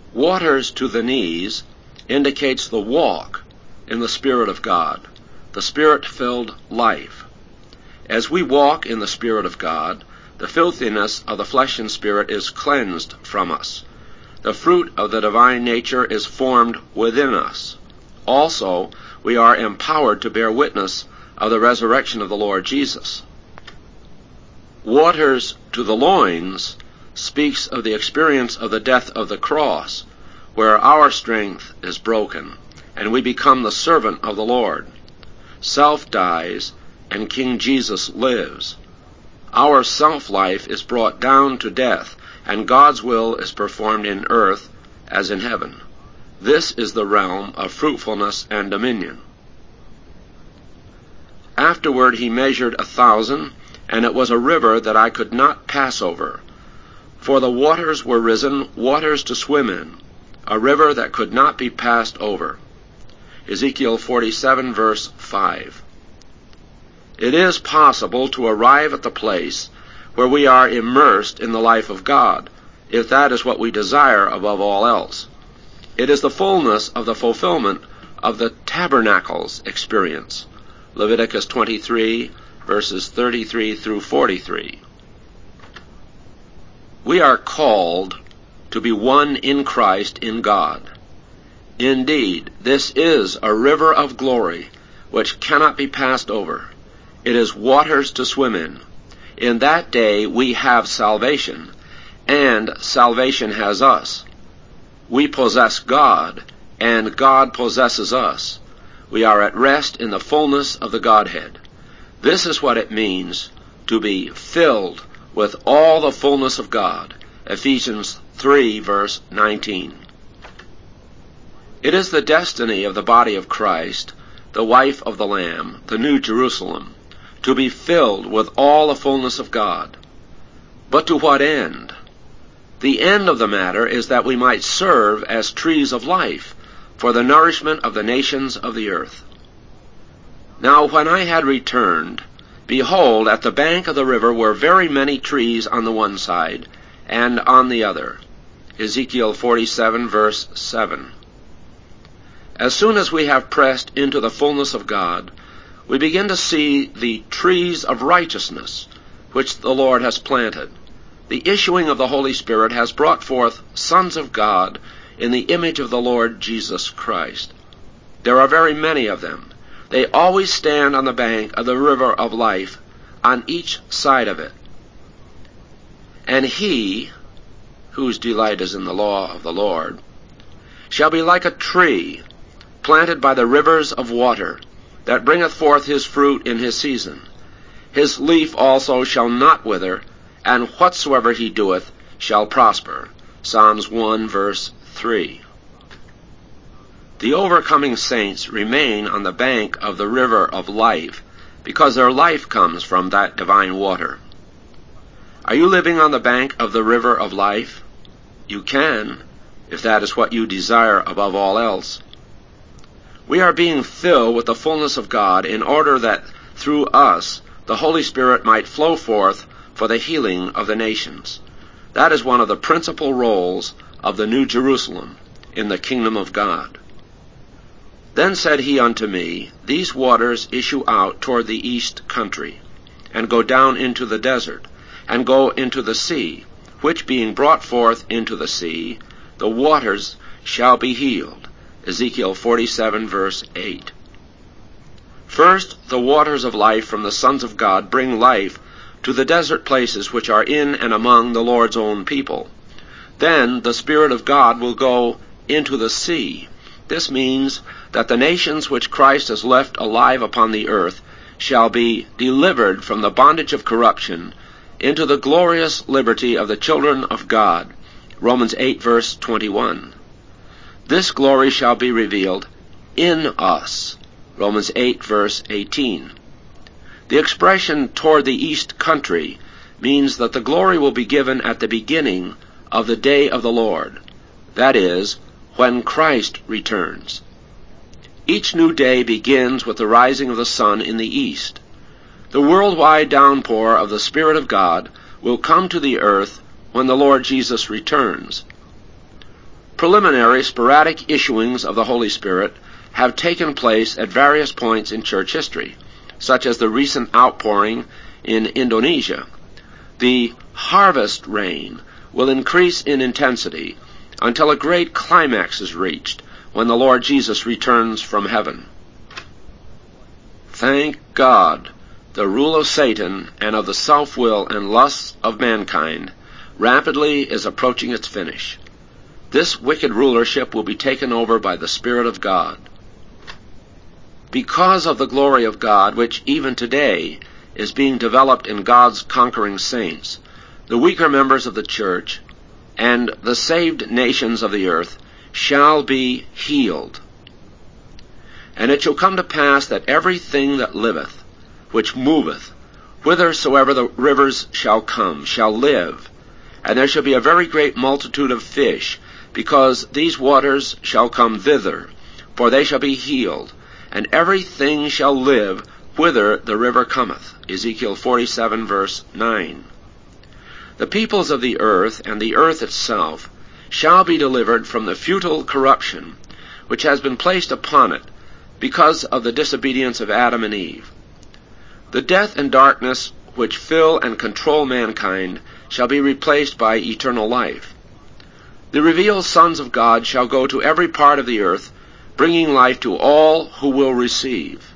Waters to the knees indicates the walk in the Spirit of God, the Spirit-filled life. As we walk in the Spirit of God, the filthiness of the flesh and spirit is cleansed from us. The fruit of the divine nature is formed within us. Also, we are empowered to bear witness of the resurrection of the Lord Jesus. Waters to the loins speaks of the experience of the death of the cross, where our strength is broken, and we become the servant of the Lord. Self dies, and King Jesus lives. Our self-life is brought down to death, and God's will is performed in earth as in heaven. This is the realm of fruitfulness and dominion. Afterward he measured 1,000, and it was a river that I could not pass over. For the waters were risen, waters to swim in, a river that could not be passed over. Ezekiel 47, verse 5. It is possible to arrive at the place where we are immersed in the life of God, if that is what we desire above all else. It is the fullness of the fulfillment of the tabernacles experience. Leviticus 23, verses 33 through 43. We are called to be one in Christ in God. Indeed, this is a river of glory which cannot be passed over. It is waters to swim in. In that day we have salvation, and salvation has us. We possess God, and God possesses us. We are at rest in the fullness of the Godhead. This is what it means to be filled with all the fullness of God. Ephesians 3, verse 19. It is the destiny of the body of Christ, the wife of the Lamb, the New Jerusalem, to be filled with all the fullness of God. But to what end? The end of the matter is that we might serve as trees of life for the nourishment of the nations of the earth. Now when I had returned, behold, at the bank of the river were very many trees on the one side and on the other. Ezekiel 47, verse 7. As soon as we have pressed into the fullness of God, we begin to see the trees of righteousness which the Lord has planted. The issuing of the Holy Spirit has brought forth sons of God in the image of the Lord Jesus Christ. There are very many of them. They always stand on the bank of the river of life, on each side of it. And he, whose delight is in the law of the Lord, shall be like a tree planted by the rivers of water, that bringeth forth his fruit in his season. His leaf also shall not wither, and whatsoever he doeth shall prosper. Psalms 1, verse 3. The overcoming saints remain on the bank of the river of life, because their life comes from that divine water. Are you living on the bank of the river of life? You can, if that is what you desire above all else. We are being filled with the fullness of God in order that through us the Holy Spirit might flow forth for the healing of the nations. That is one of the principal roles of the New Jerusalem in the kingdom of God. Then said he unto me, These waters issue out toward the east country, and go down into the desert, and go into the sea, which being brought forth into the sea, the waters shall be healed. Ezekiel 47, verse 8. First, the waters of life from the sons of God bring life to the desert places which are in and among the Lord's own people. Then the Spirit of God will go into the sea. This means that the nations which Christ has left alive upon the earth shall be delivered from the bondage of corruption into the glorious liberty of the children of God. Romans 8, verse 21. This glory shall be revealed in us. Romans 8, verse 18. The expression toward the east country means that the glory will be given at the beginning of the day of the Lord. That is, when Christ returns. Each new day begins with the rising of the sun in the east. The worldwide downpour of the Spirit of God will come to the earth when the Lord Jesus returns. Preliminary sporadic issuings of the Holy Spirit have taken place at various points in church history, such as the recent outpouring in Indonesia. The harvest rain will increase in intensity until a great climax is reached when the Lord Jesus returns from heaven. Thank God, the rule of Satan and of the self-will and lusts of mankind rapidly is approaching its finish. This wicked rulership will be taken over by the Spirit of God. Because of the glory of God, which even today is being developed in God's conquering saints, the weaker members of the church and the saved nations of the earth shall be healed. And it shall come to pass that everything that liveth, which moveth, whithersoever the rivers shall come, shall live. And there shall be a very great multitude of fish, because these waters shall come thither, for they shall be healed. And everything shall live whither the river cometh. Ezekiel 47, verse 9. The peoples of the earth and the earth itself shall be delivered from the futile corruption which has been placed upon it because of the disobedience of Adam and Eve. The death and darkness which fill and control mankind shall be replaced by eternal life. The revealed sons of God shall go to every part of the earth, bringing life to all who will receive.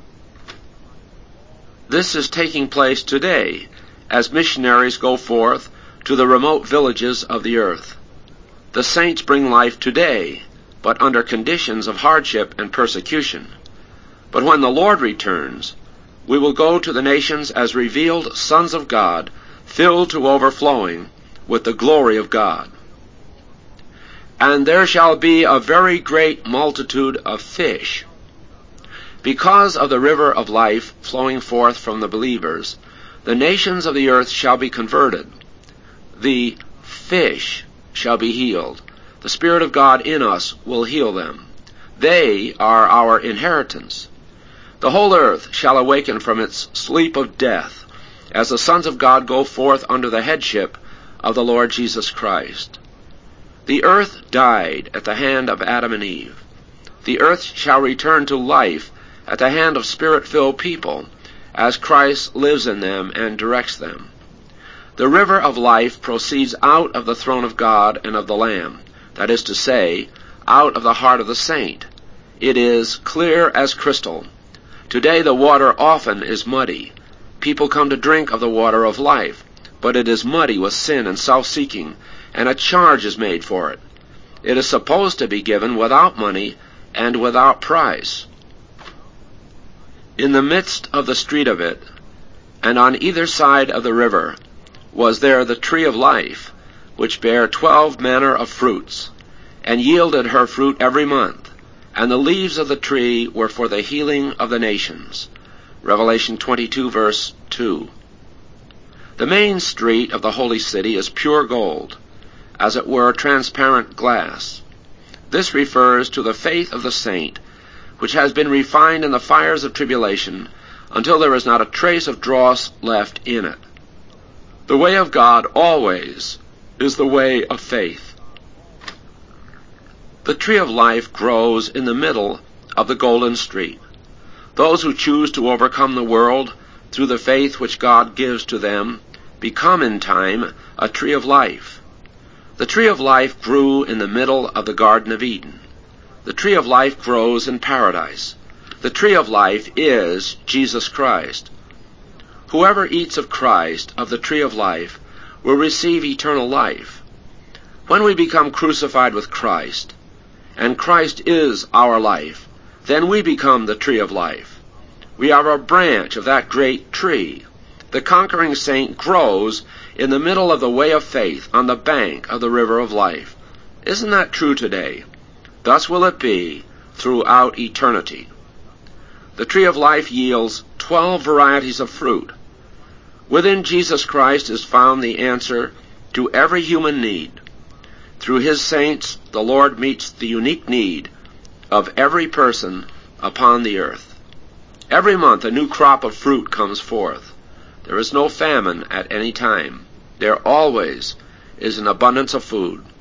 This is taking place today as missionaries go forth to the remote villages of the earth. The saints bring life today, but under conditions of hardship and persecution. But when the Lord returns, we will go to the nations as revealed sons of God, filled to overflowing with the glory of God. And there shall be a very great multitude of fish. Because of the river of life flowing forth from the believers, the nations of the earth shall be converted. The fish shall be healed. The Spirit of God in us will heal them. They are our inheritance. The whole earth shall awaken from its sleep of death, as the sons of God go forth under the headship of the Lord Jesus Christ. The earth died at the hand of Adam and Eve. The earth shall return to life at the hand of Spirit-filled people, as Christ lives in them and directs them. The river of life proceeds out of the throne of God and of the Lamb, that is to say, out of the heart of the saint. It is clear as crystal. Today the water often is muddy. People come to drink of the water of life, but it is muddy with sin and self-seeking, and a charge is made for it. It is supposed to be given without money and without price. In the midst of the street of it, and on either side of the river, was there the tree of life, which bare 12 manner of fruits, and yielded her fruit every month, and the leaves of the tree were for the healing of the nations. Revelation 22, verse 2. The main street of the holy city is pure gold, as it were transparent glass. This refers to the faith of the saint, which has been refined in the fires of tribulation, until there is not a trace of dross left in it. The way of God always is the way of faith. The tree of life grows in the middle of the golden street. Those who choose to overcome the world through the faith which God gives to them become in time a tree of life. The tree of life grew in the middle of the Garden of Eden. The tree of life grows in paradise. The tree of life is Jesus Christ. Whoever eats of Christ, of the tree of life, will receive eternal life. When we become crucified with Christ, and Christ is our life, then we become the tree of life. We are a branch of that great tree. The conquering saint grows in the middle of the way of faith on the bank of the river of life. Isn't that true today? Thus will it be throughout eternity. The tree of life yields 12 varieties of fruit. Within Jesus Christ is found the answer to every human need. Through his saints, the Lord meets the unique need of every person upon the earth. Every month a new crop of fruit comes forth. There is no famine at any time. There always is an abundance of food.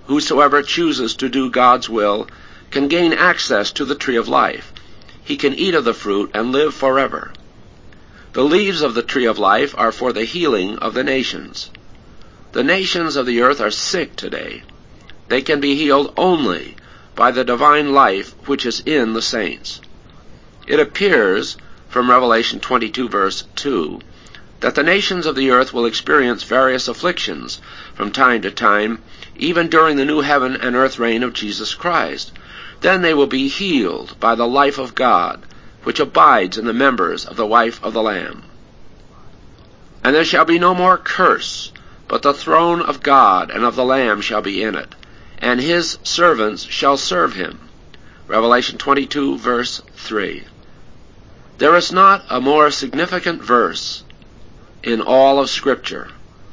Whosoever chooses to do God's will can gain access to the tree of life. He can eat of the fruit and live forever. The leaves of the tree of life are for the healing of the nations. The nations of the earth are sick today. They can be healed only by the divine life which is in the saints. It appears from Revelation 22 verse 2 that the nations of the earth will experience various afflictions from time to time, even during the new heaven and earth reign of Jesus Christ. Then they will be healed by the life of God, which abides in the members of the wife of the Lamb. And there shall be no more curse, but the throne of God and of the Lamb shall be in it, and his servants shall serve him. Revelation 22 verse 3. There is not a more significant verse in all of Scripture.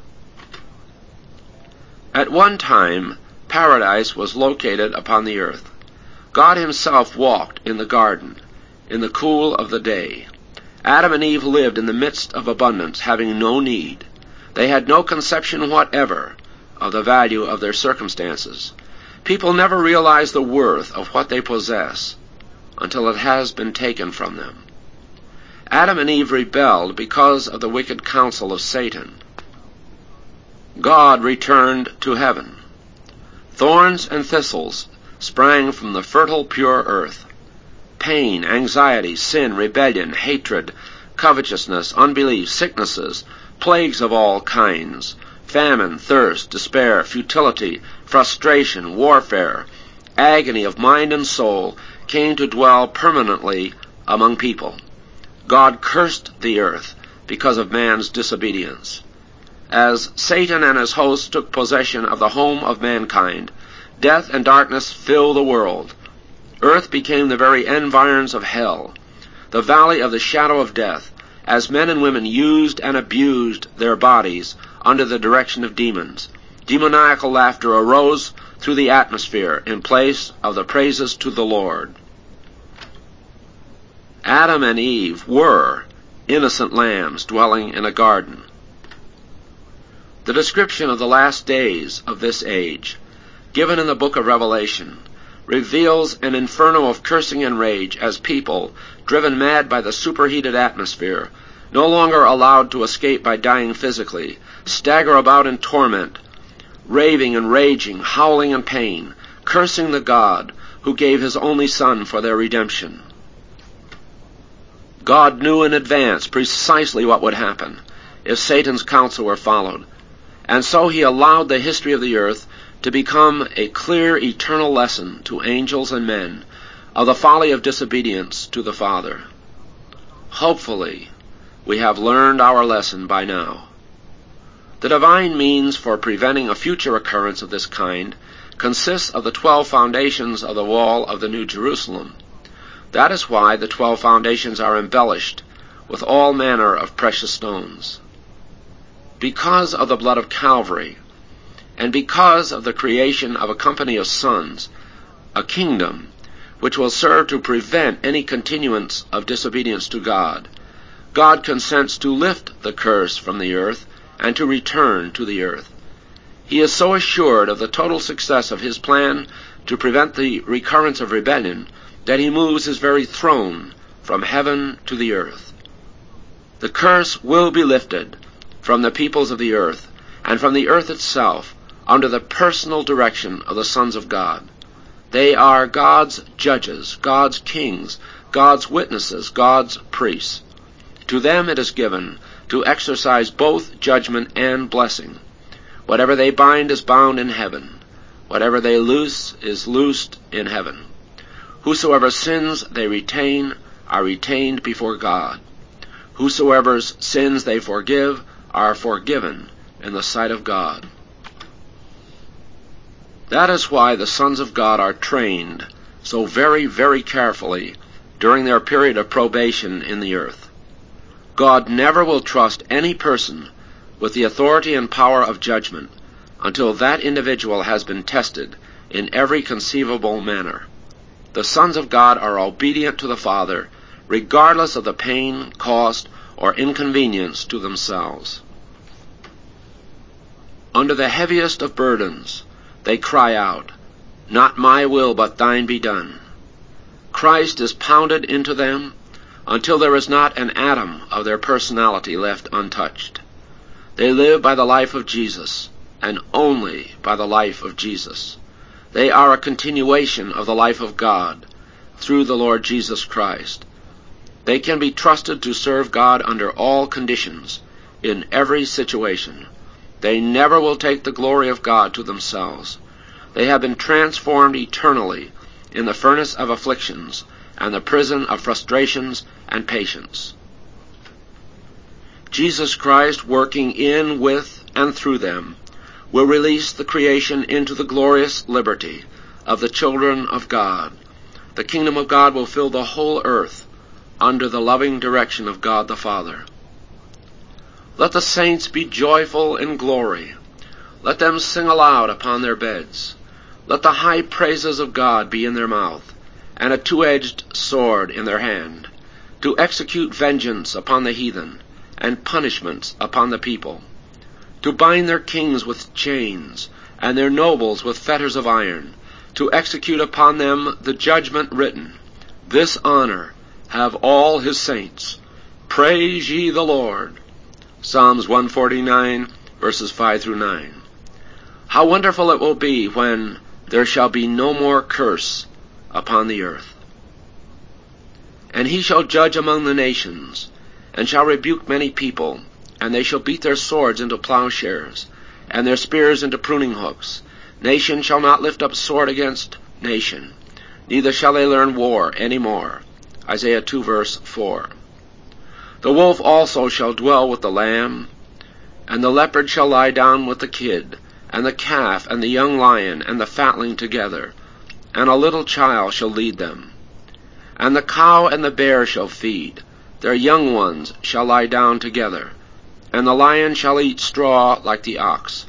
At one time, paradise was located upon the earth. God himself walked in the garden in the cool of the day. Adam and Eve lived in the midst of abundance, having no need. They had no conception whatever of the value of their circumstances. People never realize the worth of what they possess until it has been taken from them. Adam and Eve rebelled because of the wicked counsel of Satan. God returned to heaven. Thorns and thistles sprang from the fertile, pure earth. Pain, anxiety, sin, rebellion, hatred, covetousness, unbelief, sicknesses, plagues of all kinds, famine, thirst, despair, futility, frustration, warfare, agony of mind and soul came to dwell permanently among people. God cursed the earth because of man's disobedience. As Satan and his hosts took possession of the home of mankind, death and darkness filled the world. Earth became the very environs of hell, the valley of the shadow of death, as men and women used and abused their bodies under the direction of demons. Demoniacal laughter arose through the atmosphere in place of the praises to the Lord. Adam and Eve were innocent lambs dwelling in a garden. The description of the last days of this age, given in the book of Revelation, reveals an inferno of cursing and rage as people, driven mad by the superheated atmosphere, no longer allowed to escape by dying physically, stagger about in torment, raving and raging, howling in pain, cursing the God who gave his only Son for their redemption. God knew in advance precisely what would happen if Satan's counsel were followed, and so he allowed the history of the earth to become a clear eternal lesson to angels and men of the folly of disobedience to the Father. Hopefully, we have learned our lesson by now. The divine means for preventing a future occurrence of this kind consists of the 12 foundations of the wall of the New Jerusalem. That is why the 12 foundations are embellished with all manner of precious stones. Because of the blood of Calvary, and because of the creation of a company of sons, a kingdom which will serve to prevent any continuance of disobedience to God, God consents to lift the curse from the earth and to return to the earth. He is so assured of the total success of his plan to prevent the recurrence of rebellion that he moves his very throne from heaven to the earth. The curse will be lifted from the peoples of the earth and from the earth itself under the personal direction of the sons of God. They are God's judges, God's kings, God's witnesses, God's priests. To them it is given to exercise both judgment and blessing. Whatever they bind is bound in heaven. Whatever they loose is loosed in heaven. Whosoever sins they retain are retained before God. Whosoever's sins they forgive are forgiven in the sight of God. That is why the sons of God are trained so very, very carefully during their period of probation in the earth. God never will trust any person with the authority and power of judgment until that individual has been tested in every conceivable manner. The sons of God are obedient to the Father, regardless of the pain, cost, or inconvenience to themselves. Under the heaviest of burdens, they cry out, "Not my will, but thine be done." Christ is pounded into them until there is not an atom of their personality left untouched. They live by the life of Jesus, and only by the life of Jesus. They are a continuation of the life of God through the Lord Jesus Christ. They can be trusted to serve God under all conditions, in every situation. They never will take the glory of God to themselves. They have been transformed eternally in the furnace of afflictions and the prison of frustrations and patience. Jesus Christ, working in, with, and through them, will release the creation into the glorious liberty of the children of God. The kingdom of God will fill the whole earth under the loving direction of God the Father. Let the saints be joyful in glory. Let them sing aloud upon their beds. Let the high praises of God be in their mouth, and a two-edged sword in their hand, to execute vengeance upon the heathen, and punishments upon the people, to bind their kings with chains, and their nobles with fetters of iron, to execute upon them the judgment written. This honor have all his saints. Praise ye the Lord. Psalms 149, verses 5 through 9. How wonderful it will be when there shall be no more curse upon the earth. And he shall judge among the nations, and shall rebuke many people, and they shall beat their swords into plowshares, and their spears into pruning hooks. Nation shall not lift up sword against nation, neither shall they learn war any more. Isaiah 2, verse 4. The wolf also shall dwell with the lamb, and the leopard shall lie down with the kid, and the calf and the young lion and the fatling together, and a little child shall lead them. And the cow and the bear shall feed, their young ones shall lie down together, and the lion shall eat straw like the ox.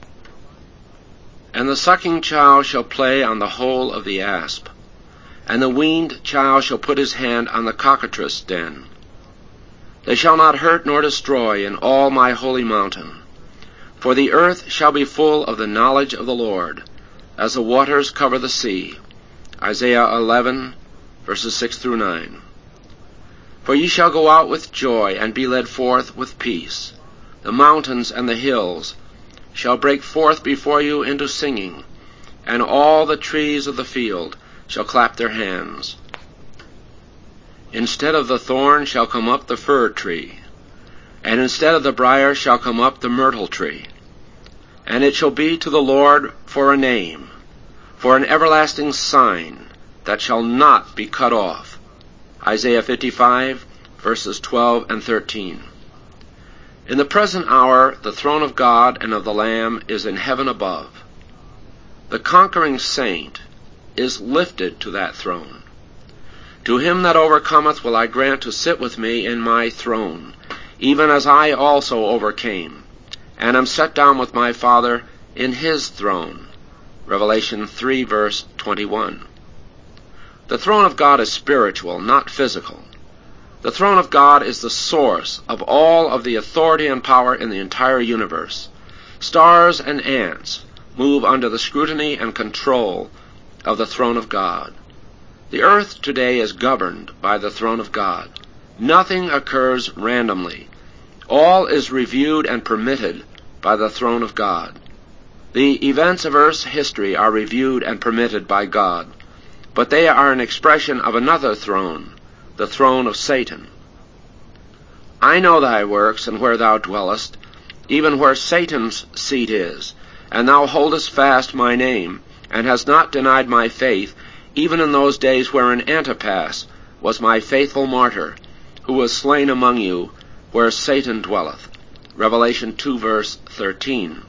And the sucking child shall play on the hole of the asp, and the weaned child shall put his hand on the cockatrice' den. They shall not hurt nor destroy in all my holy mountain. For the earth shall be full of the knowledge of the Lord, as the waters cover the sea. Isaiah 11, verses 6 through 9. For ye shall go out with joy, and be led forth with peace. The mountains and the hills shall break forth before you into singing, and all the trees of the field shall clap their hands. Instead of the thorn shall come up the fir tree, and instead of the brier shall come up the myrtle tree. And it shall be to the Lord for a name, for an everlasting sign that shall not be cut off. Isaiah 55, verses 12 and 13. In the present hour the throne of God and of the Lamb is in heaven above. The conquering saint is lifted to that throne. To him that overcometh will I grant to sit with me in my throne, even as I also overcame, and am set down with my Father in his throne. Revelation 3, verse 21. The throne of God is spiritual, not physical. The throne of God is the source of all of the authority and power in the entire universe. Stars and ants move under the scrutiny and control of the throne of God. The earth today is governed by the throne of God. Nothing occurs randomly. All is reviewed and permitted by the throne of God. The events of earth's history are reviewed and permitted by God, but they are an expression of another throne, the throne of Satan. I know thy works, and where thou dwellest, even where Satan's seat is, and thou holdest fast my name, and hast not denied my faith, even in those days wherein Antipas was my faithful martyr, who was slain among you, where Satan dwelleth. Revelation 2, verse 13.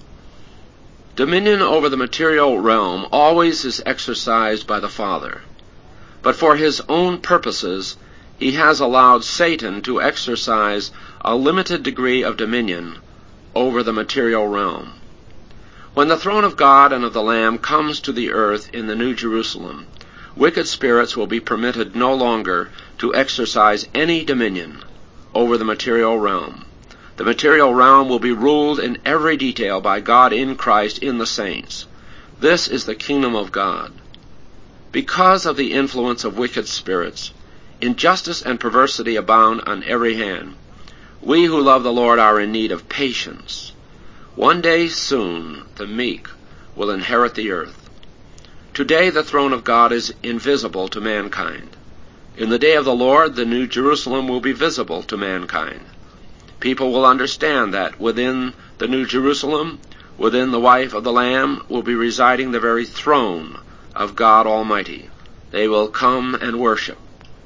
Dominion over the material realm always is exercised by the Father, but for his own purposes he has allowed Satan to exercise a limited degree of dominion over the material realm. When the throne of God and of the Lamb comes to the earth in the New Jerusalem, wicked spirits will be permitted no longer to exercise any dominion over the material realm. The material realm will be ruled in every detail by God in Christ in the saints. This is the kingdom of God. Because of the influence of wicked spirits, injustice and perversity abound on every hand. We who love the Lord are in need of patience. One day soon the meek will inherit the earth. Today the throne of God is invisible to mankind. In the day of the Lord, the New Jerusalem will be visible to mankind. People will understand that within the New Jerusalem, within the wife of the Lamb, will be residing the very throne of God Almighty. They will come and worship.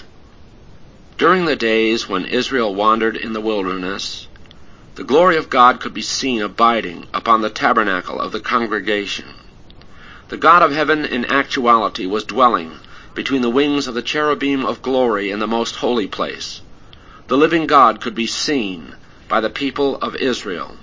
During the days when Israel wandered in the wilderness, the glory of God could be seen abiding upon the tabernacle of the congregation. The God of heaven in actuality was dwelling between the wings of the cherubim of glory in the most holy place. The living God could be seen by the people of Israel.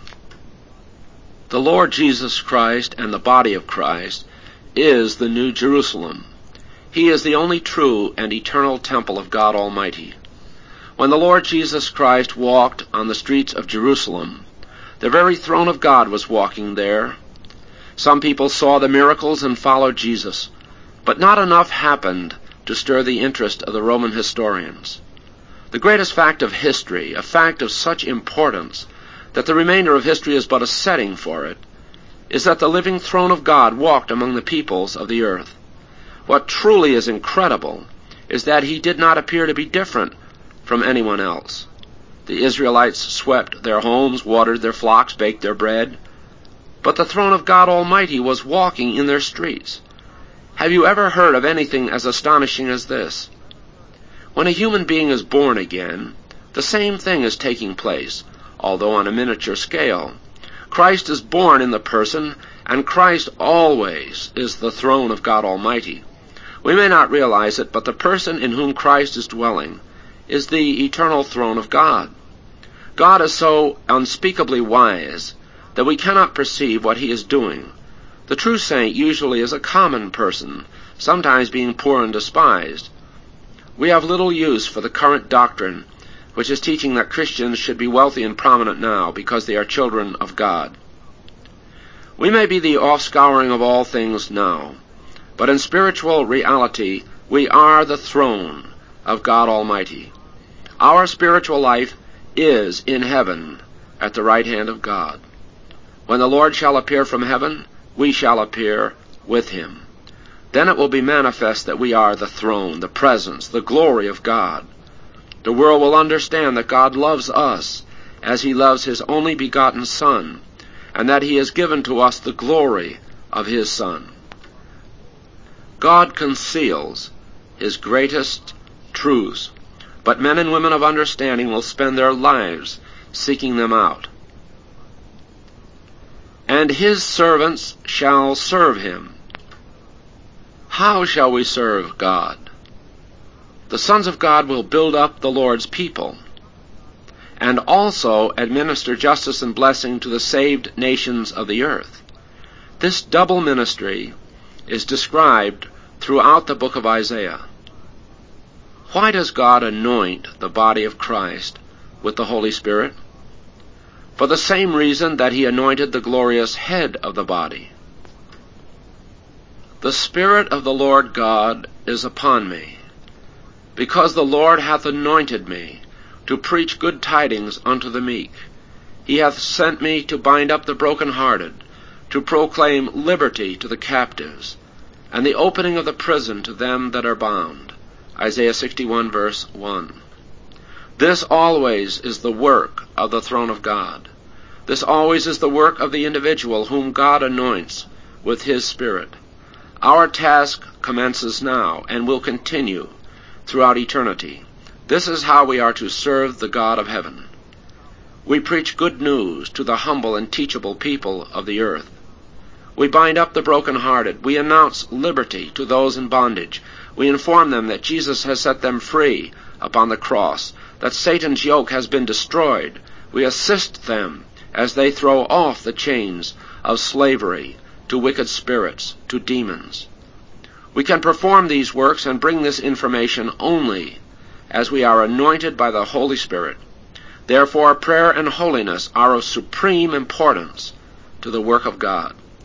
The Lord Jesus Christ and the body of Christ is the New Jerusalem. He is the only true and eternal temple of God Almighty. When the Lord Jesus Christ walked on the streets of Jerusalem, the very throne of God was walking there. Some people saw the miracles and followed Jesus, but not enough happened to stir the interest of the Roman historians. The greatest fact of history, a fact of such importance that the remainder of history is but a setting for it, is that the living throne of God walked among the peoples of the earth. What truly is incredible is that he did not appear to be different from anyone else. The Israelites swept their homes, watered their flocks, baked their bread, but the throne of God Almighty was walking in their streets. Have you ever heard of anything as astonishing as this? When a human being is born again, the same thing is taking place, although on a miniature scale. Christ is born in the person, and Christ always is the throne of God Almighty. We may not realize it, but the person in whom Christ is dwelling is the eternal throne of God. God is so unspeakably wise that we cannot perceive what he is doing. The true saint usually is a common person, sometimes being poor and despised. We have little use for the current doctrine, which is teaching that Christians should be wealthy and prominent now because they are children of God. We may be the offscouring of all things now, but in spiritual reality we are the throne of God Almighty. Our spiritual life is in heaven at the right hand of God. When the Lord shall appear from heaven, we shall appear with him. Then it will be manifest that we are the throne, the presence, the glory of God. The world will understand that God loves us as he loves his only begotten Son, and that he has given to us the glory of his Son. God conceals his greatest truths, but men and women of understanding will spend their lives seeking them out. And his servants shall serve him. How shall we serve God? The sons of God will build up the Lord's people, and also administer justice and blessing to the saved nations of the earth. This double ministry is described throughout the book of Isaiah. Why does God anoint the body of Christ with the Holy Spirit? For the same reason that he anointed the glorious head of the body. The Spirit of the Lord God is upon me, because the Lord hath anointed me to preach good tidings unto the meek. He hath sent me to bind up the brokenhearted, to proclaim liberty to the captives, and the opening of the prison to them that are bound. Isaiah 61, verse 1. This always is the work of the throne of God. This always is the work of the individual whom God anoints with his Spirit. Our task commences now and will continue throughout eternity. This is how we are to serve the God of heaven. We preach good news to the humble and teachable people of the earth. We bind up the brokenhearted. We announce liberty to those in bondage. We inform them that Jesus has set them free upon the cross, that Satan's yoke has been destroyed. We assist them as they throw off the chains of slavery to wicked spirits, to demons. We can perform these works and bring this information only as we are anointed by the Holy Spirit. Therefore, prayer and holiness are of supreme importance to the work of God.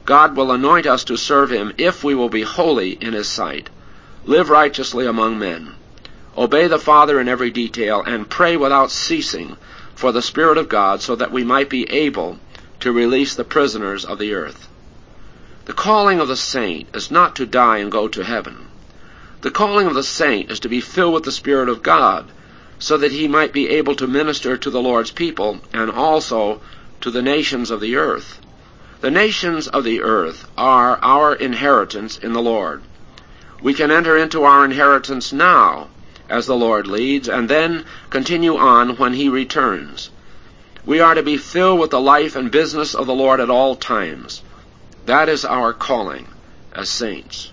God will anoint us to serve him if we will be holy in his sight, live righteously among men, obey the Father in every detail, and pray without ceasing for the Spirit of God, so that we might be able to release the prisoners of the earth. The calling of the saint is not to die and go to heaven. The calling of the saint is to be filled with the Spirit of God, so that he might be able to minister to the Lord's people and also to the nations of the earth. The nations of the earth are our inheritance in the Lord. We can enter into our inheritance now, as the Lord leads, and then continue on when he returns. We are to be filled with the life and business of the Lord at all times. That is our calling as saints.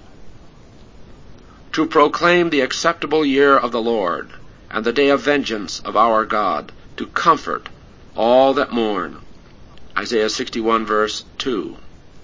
To proclaim the acceptable year of the Lord and the day of vengeance of our God, to comfort all that mourn. Isaiah 61 verse 2.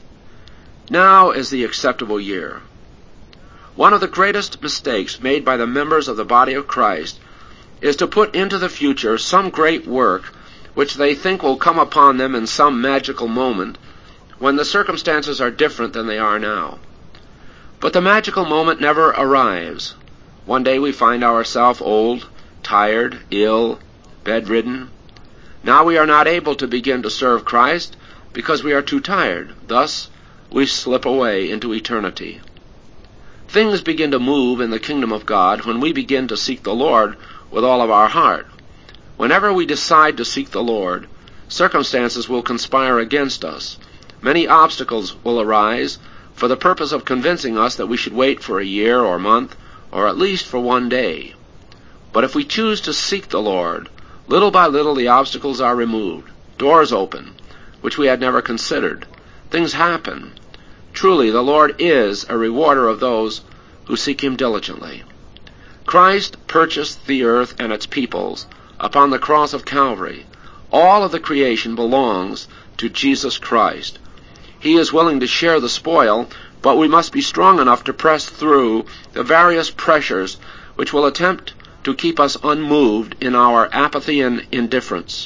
Now is the acceptable year. One of the greatest mistakes made by the members of the body of Christ is to put into the future some great work which they think will come upon them in some magical moment when the circumstances are different than they are now. But the magical moment never arrives. One day we find ourselves old, tired, ill, bedridden. Now we are not able to begin to serve Christ because we are too tired. Thus we slip away into eternity. Things begin to move in the kingdom of God when we begin to seek the Lord with all of our heart. Whenever we decide to seek the Lord, circumstances will conspire against us. Many obstacles will arise for the purpose of convincing us that we should wait for a year or month, or at least for one day. But if we choose to seek the Lord, little by little the obstacles are removed, doors open, which we had never considered. Things happen. Truly, the Lord is a rewarder of those who seek him diligently. Christ purchased the earth and its peoples upon the cross of Calvary. All of the creation belongs to Jesus Christ. He is willing to share the spoil, but we must be strong enough to press through the various pressures which will attempt to keep us unmoved in our apathy and indifference.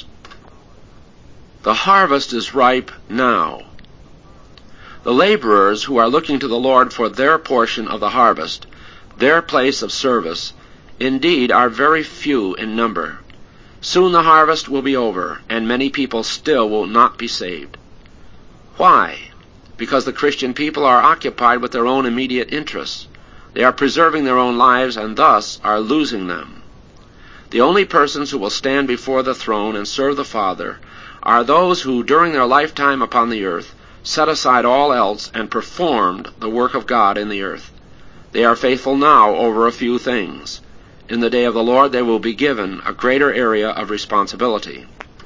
The harvest is ripe now. The laborers who are looking to the Lord for their portion of the harvest, their place of service, indeed are very few in number. Soon the harvest will be over, and many people still will not be saved. Why? Because the Christian people are occupied with their own immediate interests. They are preserving their own lives and thus are losing them. The only persons who will stand before the throne and serve the Father are those who, during their lifetime upon the earth, set aside all else and performed the work of God in the earth. They are faithful now over a few things. In the day of the Lord they will be given a greater area of responsibility.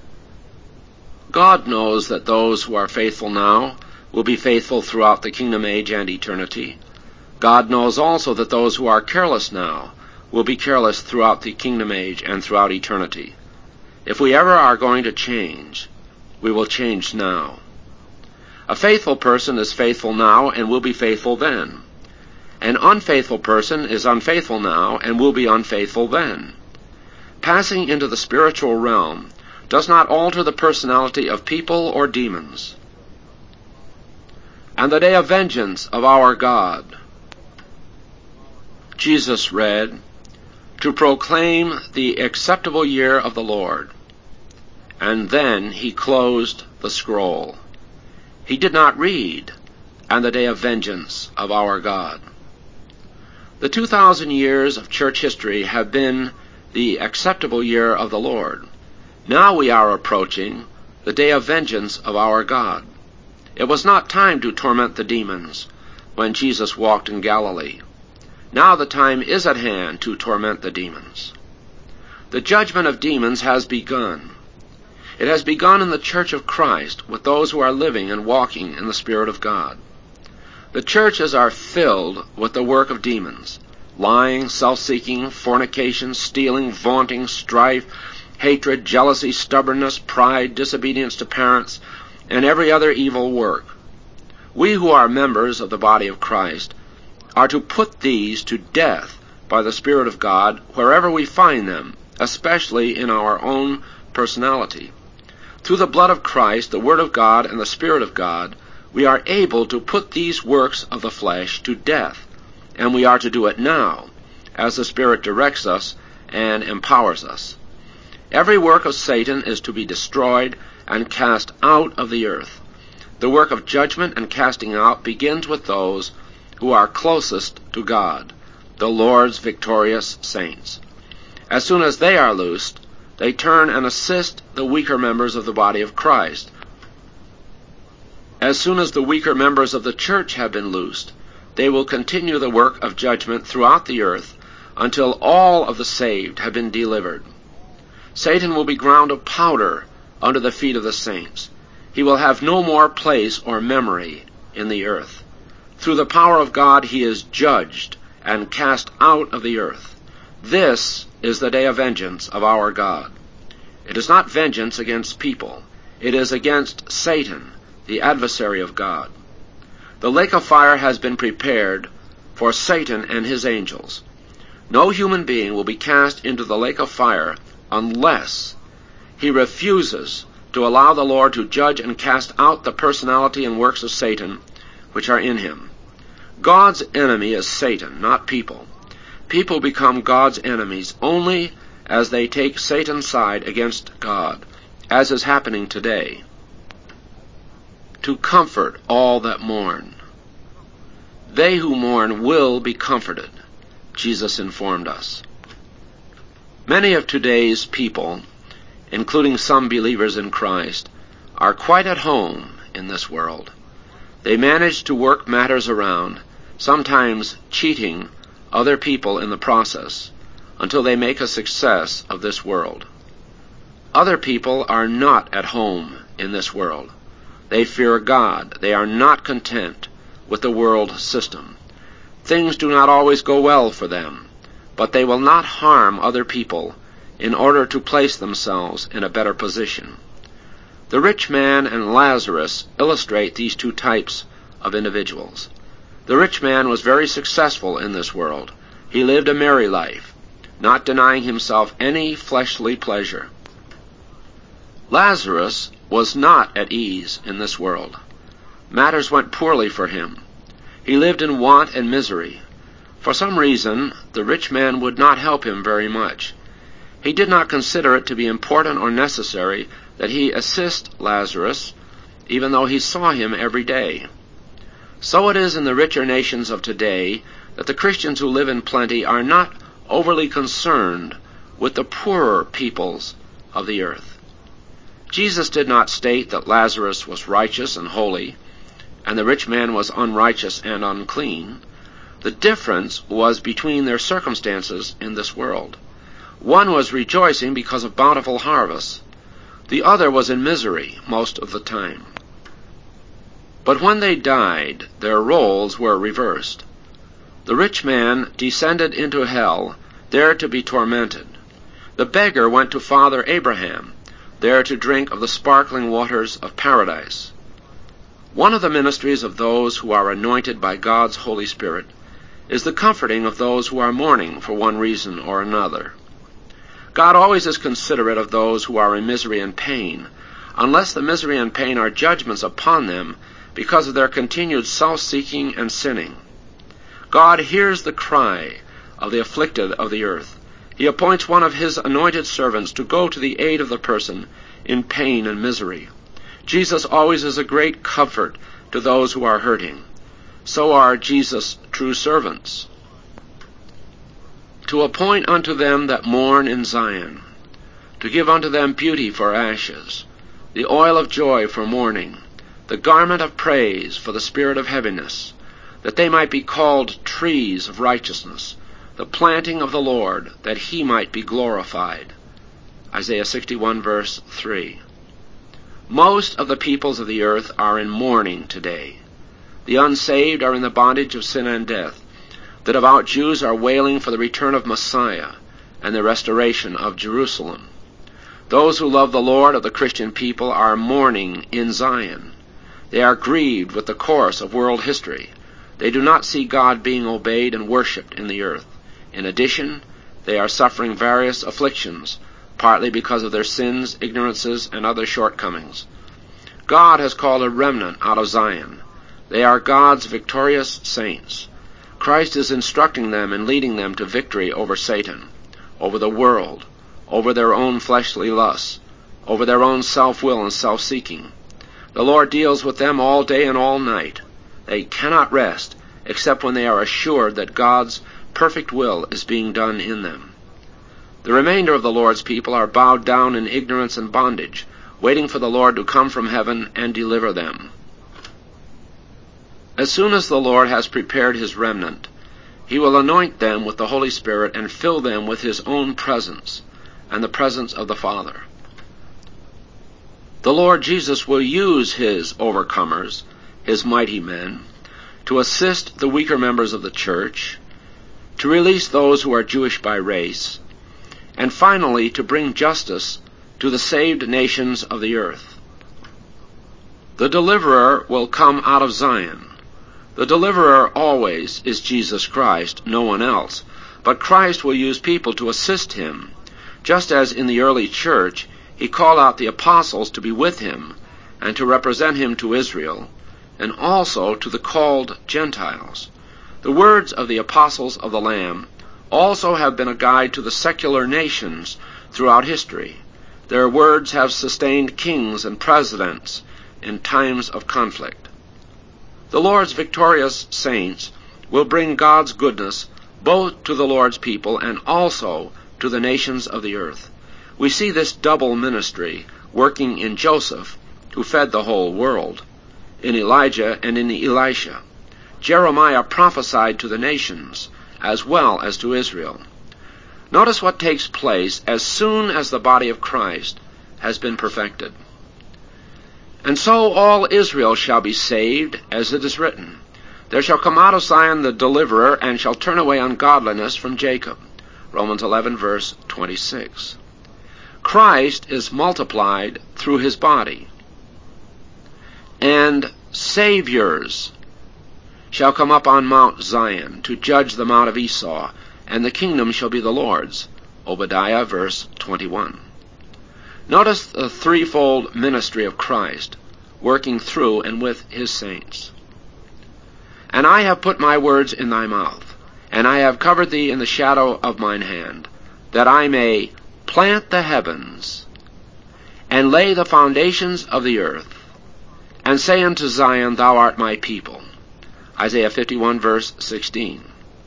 God knows that those who are faithful now will be faithful throughout the kingdom age and eternity. God knows also that those who are careless now will be careless throughout the kingdom age and throughout eternity. If we ever are going to change, we will change now. A faithful person is faithful now and will be faithful then. An unfaithful person is unfaithful now and will be unfaithful then. Passing into the spiritual realm does not alter the personality of people or demons. And the day of vengeance of our God. Jesus read, to proclaim the acceptable year of the Lord. And then he closed the scroll. He did not read, and the day of vengeance of our God. The 2,000 years of church history have been the acceptable year of the Lord. Now we are approaching the day of vengeance of our God. It was not time to torment the demons when Jesus walked in Galilee. Now the time is at hand to torment the demons. The judgment of demons has begun. It has begun in the church of Christ with those who are living and walking in the Spirit of God. The churches are filled with the work of demons: lying, self-seeking, fornication, stealing, vaunting, strife, hatred, jealousy, stubbornness, pride, disobedience to parents, and every other evil work. We who are members of the body of Christ are to put these to death by the Spirit of God wherever we find them, especially in our own personality. Through the blood of Christ, the Word of God, and the Spirit of God, we are able to put these works of the flesh to death, and we are to do it now, as the Spirit directs us and empowers us. Every work of Satan is to be destroyed and cast out of the earth. The work of judgment and casting out begins with those who are closest to God, the Lord's victorious saints. As soon as they are loosed, they turn and assist the weaker members of the body of Christ. As soon as the weaker members of the church have been loosed, they will continue the work of judgment throughout the earth until all of the saved have been delivered. Satan will be ground to powder under the feet of the saints. He will have no more place or memory in the earth. Through the power of God he is judged and cast out of the earth. This is the day of vengeance of our God. It is not vengeance against people. It is against Satan, the adversary of God. The lake of fire has been prepared for Satan and his angels. No human being will be cast into the lake of fire unless he refuses to allow the Lord to judge and cast out the personality and works of Satan which are in him. God's enemy is Satan, not people. People become God's enemies only as they take Satan's side against God, as is happening today. To comfort all that mourn. They who mourn will be comforted, Jesus informed us. Many of today's people, including some believers in Christ, are quite at home in this world. They manage to work matters around, sometimes cheating other people in the process, until they make a success of this world. Other people are not at home in this world. They fear God. They are not content with the world system. Things do not always go well for them, but they will not harm other people in order to place themselves in a better position. The rich man and Lazarus illustrate these two types of individuals. The rich man was very successful in this world. He lived a merry life, not denying himself any fleshly pleasure. Lazarus was not at ease in this world. Matters went poorly for him. He lived in want and misery. For some reason, the rich man would not help him very much. He did not consider it to be important or necessary that he assist Lazarus, even though he saw him every day. So it is in the richer nations of today that the Christians who live in plenty are not overly concerned with the poorer peoples of the earth. Jesus did not state that Lazarus was righteous and holy, and the rich man was unrighteous and unclean. The difference was between their circumstances in this world. One was rejoicing because of bountiful harvests. The other was in misery most of the time. But when they died, their roles were reversed. The rich man descended into hell, there to be tormented. The beggar went to Father Abraham, there to drink of the sparkling waters of paradise. One of the ministries of those who are anointed by God's Holy Spirit is the comforting of those who are mourning for one reason or another. God always is considerate of those who are in misery and pain, unless the misery and pain are judgments upon them because of their continued self-seeking and sinning. God hears the cry of the afflicted of the earth. He appoints one of his anointed servants to go to the aid of the person in pain and misery. Jesus always is a great comfort to those who are hurting. So are Jesus' true servants. To appoint unto them that mourn in Zion, to give unto them beauty for ashes, the oil of joy for mourning, the garment of praise for the spirit of heaviness, that they might be called trees of righteousness, the planting of the Lord, that he might be glorified. Isaiah 61, verse 3. Most of the peoples of the earth are in mourning today. The unsaved are in the bondage of sin and death. The devout Jews are wailing for the return of Messiah and the restoration of Jerusalem. Those who love the Lord of the Christian people are mourning in Zion. They are grieved with the course of world history. They do not see God being obeyed and worshipped in the earth. In addition, they are suffering various afflictions, partly because of their sins, ignorances, and other shortcomings. God has called a remnant out of Zion. They are God's victorious saints. Christ is instructing them and leading them to victory over Satan, over the world, over their own fleshly lusts, over their own self-will and self-seeking. The Lord deals with them all day and all night. They cannot rest except when they are assured that God's perfect will is being done in them. The remainder of the Lord's people are bowed down in ignorance and bondage, waiting for the Lord to come from heaven and deliver them. As soon as the Lord has prepared his remnant, he will anoint them with the Holy Spirit and fill them with his own presence and the presence of the Father. The Lord Jesus will use his overcomers, his mighty men, to assist the weaker members of the church, to release those who are Jewish by race, and finally to bring justice to the saved nations of the earth. The deliverer will come out of Zion. The deliverer always is Jesus Christ, no one else, but Christ will use people to assist him, just as in the early church he called out the apostles to be with him and to represent him to Israel, and also to the called Gentiles. The words of the apostles of the Lamb also have been a guide to the secular nations throughout history. Their words have sustained kings and presidents in times of conflict. The Lord's victorious saints will bring God's goodness both to the Lord's people and also to the nations of the earth. We see this double ministry working in Joseph, who fed the whole world, in Elijah and in Elisha. Jeremiah prophesied to the nations as well as to Israel. Notice what takes place as soon as the body of Christ has been perfected. And so all Israel shall be saved, as it is written, There shall come out of Zion the deliverer, and shall turn away ungodliness from Jacob. Romans 11, verse 26. Christ is multiplied through his body. And saviors shall come up on Mount Zion to judge the mount of Esau, and the kingdom shall be the Lord's. Obadiah, verse 21. Notice the threefold ministry of Christ, working through and with his saints. And I have put my words in thy mouth, and I have covered thee in the shadow of mine hand, that I may plant the heavens, and lay the foundations of the earth, and say unto Zion, Thou art my people. Isaiah 51, verse 16.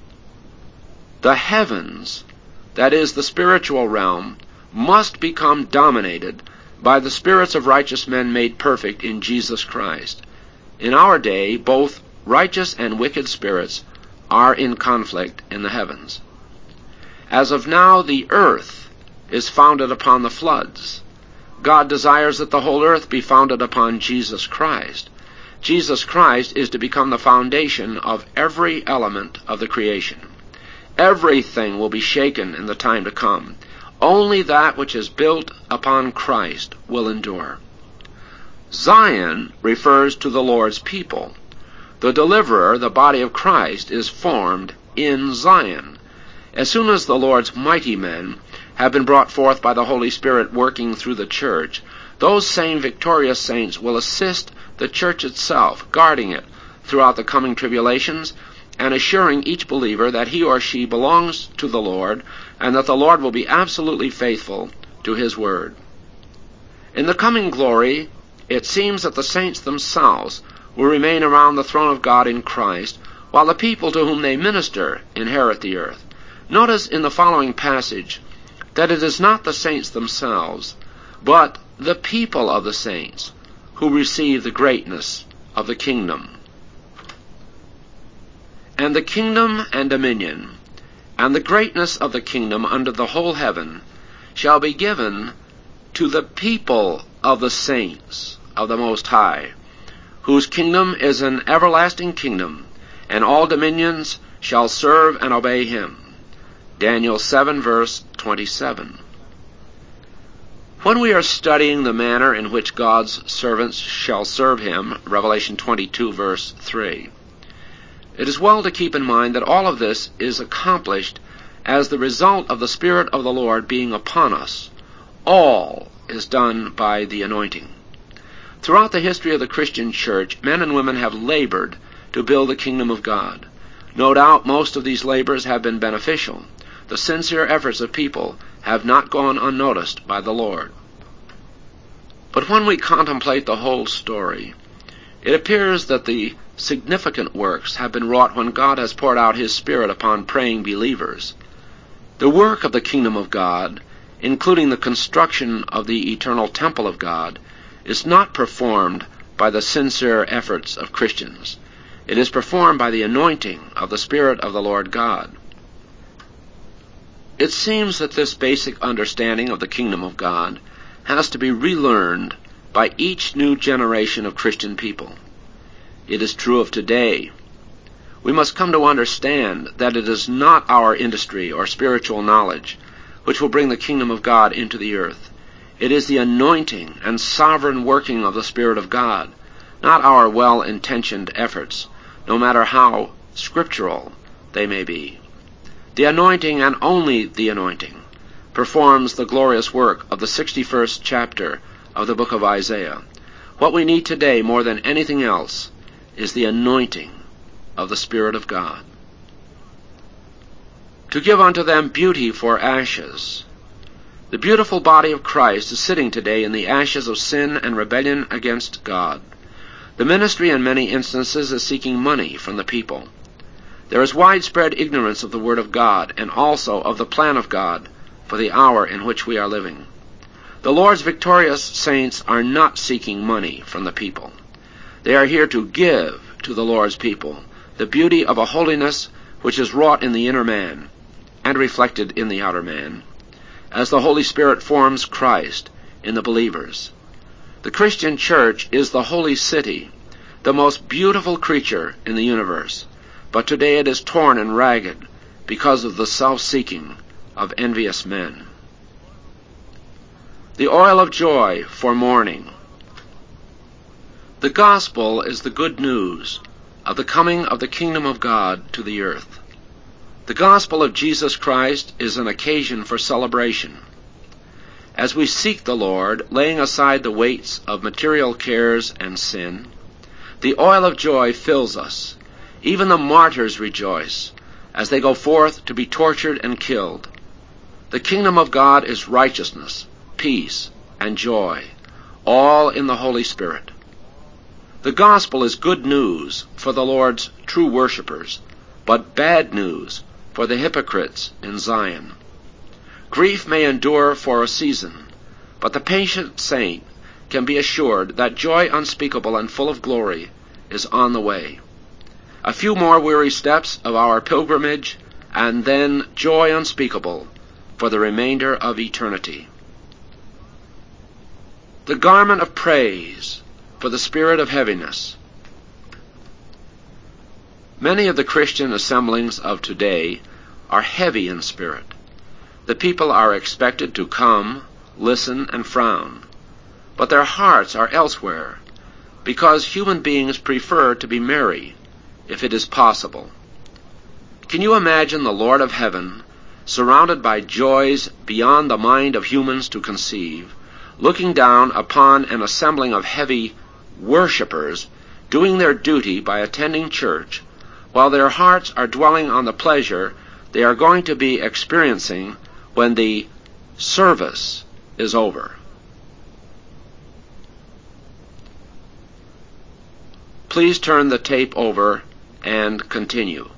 The heavens, that is the spiritual realm, must become dominated by the spirits of righteous men made perfect in Jesus Christ. In our day, both righteous and wicked spirits are in conflict in the heavens. As of now, the earth is founded upon the floods. God desires that the whole earth be founded upon Jesus Christ. Jesus Christ is to become the foundation of every element of the creation. Everything will be shaken in the time to come. Only that which is built upon Christ will endure. Zion refers to the Lord's people. The deliverer, the body of Christ, is formed in Zion. As soon as the Lord's mighty men have been brought forth by the Holy Spirit working through the church, those same victorious saints will assist the church itself, guarding it throughout the coming tribulations, and assuring each believer that he or she belongs to the Lord, and that the Lord will be absolutely faithful to his word. In the coming glory, it seems that the saints themselves will remain around the throne of God in Christ, while the people to whom they minister inherit the earth. Notice in the following passage that it is not the saints themselves, but the people of the saints who receive the greatness of the kingdom. And the kingdom and dominion, and the greatness of the kingdom under the whole heaven, shall be given to the people of the saints of the Most High, whose kingdom is an everlasting kingdom, and all dominions shall serve and obey him. Daniel 7, verse 27. When we are studying the manner in which God's servants shall serve him, Revelation 22, verse 3, it is well to keep in mind that all of this is accomplished as the result of the Spirit of the Lord being upon us. All is done by the anointing. Throughout the history of the Christian church, men and women have labored to build the kingdom of God. No doubt most of these labors have been beneficial. The sincere efforts of people have not gone unnoticed by the Lord. But when we contemplate the whole story, it appears that the significant works have been wrought when God has poured out His Spirit upon praying believers. The work of the kingdom of God, including the construction of the eternal temple of God, is not performed by the sincere efforts of Christians. It is performed by the anointing of the Spirit of the Lord God. It seems that this basic understanding of the kingdom of God has to be relearned by each new generation of Christian people. It is true of today. We must come to understand that it is not our industry or spiritual knowledge which will bring the kingdom of God into the earth. It is the anointing and sovereign working of the Spirit of God, not our well-intentioned efforts, no matter how scriptural they may be. The anointing, and only the anointing, performs the glorious work of the 61st chapter of the book of Isaiah. What we need today more than anything else is the anointing of the Spirit of God. To give unto them beauty for ashes. The beautiful body of Christ is sitting today in the ashes of sin and rebellion against God. The ministry in many instances is seeking money from the people. There is widespread ignorance of the Word of God and also of the plan of God for the hour in which we are living. The Lord's victorious saints are not seeking money from the people. They are here to give to the Lord's people the beauty of a holiness which is wrought in the inner man and reflected in the outer man, as the Holy Spirit forms Christ in the believers. The Christian church is the holy city, the most beautiful creature in the universe, but today it is torn and ragged because of the self-seeking of envious men. The oil of joy for mourning. The gospel is the good news of the coming of the kingdom of God to the earth. The gospel of Jesus Christ is an occasion for celebration. As we seek the Lord, laying aside the weights of material cares and sin, the oil of joy fills us. Even the martyrs rejoice as they go forth to be tortured and killed. The kingdom of God is righteousness, peace, and joy, all in the Holy Spirit. The gospel is good news for the Lord's true worshipers, but bad news for the hypocrites in Zion. Grief may endure for a season, but the patient saint can be assured that joy unspeakable and full of glory is on the way. A few more weary steps of our pilgrimage, and then joy unspeakable for the remainder of eternity. The garment of praise for the spirit of heaviness. Many of the Christian assemblings of today are heavy in spirit. The people are expected to come, listen, and frown, but their hearts are elsewhere, because human beings prefer to be merry, if it is possible. Can you imagine the Lord of heaven, surrounded by joys beyond the mind of humans to conceive, looking down upon an assembling of heavy worshippers doing their duty by attending church, while their hearts are dwelling on the pleasure they are going to be experiencing when the service is over? Please turn the tape over and continue.